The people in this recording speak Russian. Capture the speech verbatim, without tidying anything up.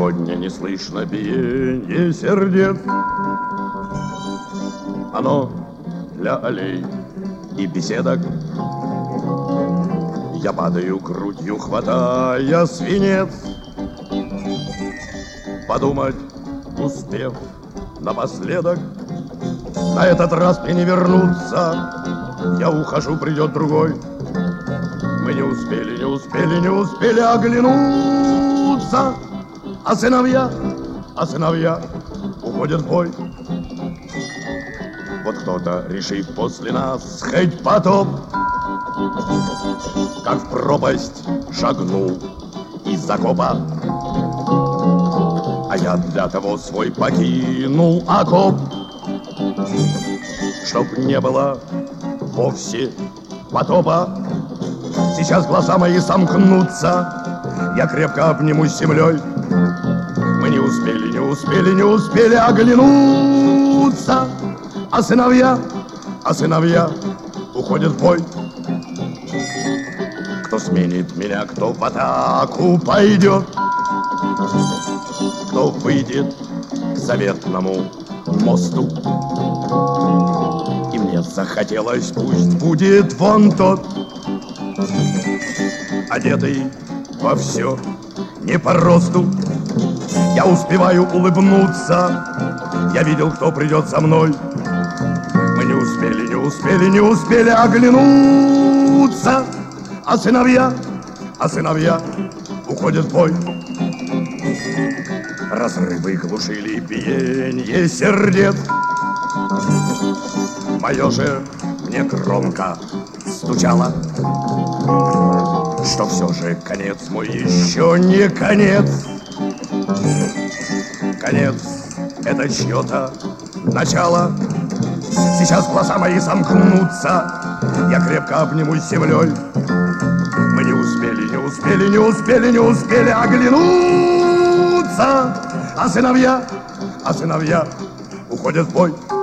Сегодня не слышно биенье сердец. Оно для аллей и беседок. Я падаю грудью, хватая свинец. Подумать успев напоследок, на этот раз мне не вернуться. Я ухожу, придет другой. Мы не успели, не успели, не успели оглянуться. А сыновья, а сыновья уходят в бой. Вот кто-то, решив после нас хоть потоп, как в пропасть шагнул из окопа. А я для того свой покинул окоп, чтоб не было вовсе потопа. Сейчас глаза мои сомкнутся, я крепко обнимусь с землей. Мы не успели, не успели, не успели оглянуться. А сыновья, а сыновья уходят в бой. Кто сменит меня, кто в атаку пойдет, кто выйдет к заветному мосту. И мне захотелось, пусть будет вон тот, одетый во все не по росту. Я успеваю улыбнуться, я видел, кто придет за мной. Мы не успели, не успели, не успели оглянуться. А сыновья, а сыновья уходят в бой. Разрывы глушили биенье сердец. Мое же мне громко стучало, что все же конец мой еще не конец. Конец — это чье-то начало. Сейчас глаза мои сомкнутся, я крепко обнимусь с землей. Мы не успели, не успели, не успели, не успели оглянуться. А сыновья, а сыновья уходят в бой.